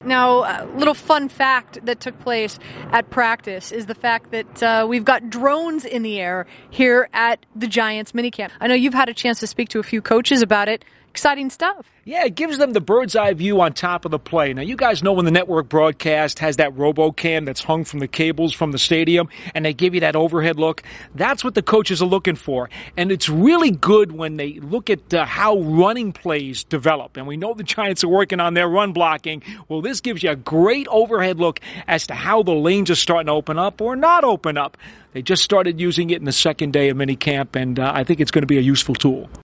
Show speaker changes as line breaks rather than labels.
Now, a little fun fact that took place at practice is the fact that we've got drones in the air here at the Giants minicamp. I know you've had a chance to speak to a few coaches about it. Exciting stuff.
Yeah, it gives them the bird's eye view on top of the play. Now, you guys know when the network broadcast has that RoboCam that's hung from the cables from the stadium, and they give you that overhead look. That's what the coaches are looking for. And it's really good when they look at how running plays develop. And we know the Giants are working on their run blocking. Well, this gives you a great overhead look as to how the lanes are starting to open up or not open up. They just started using it in the second day of minicamp, and I think it's going to be a useful tool.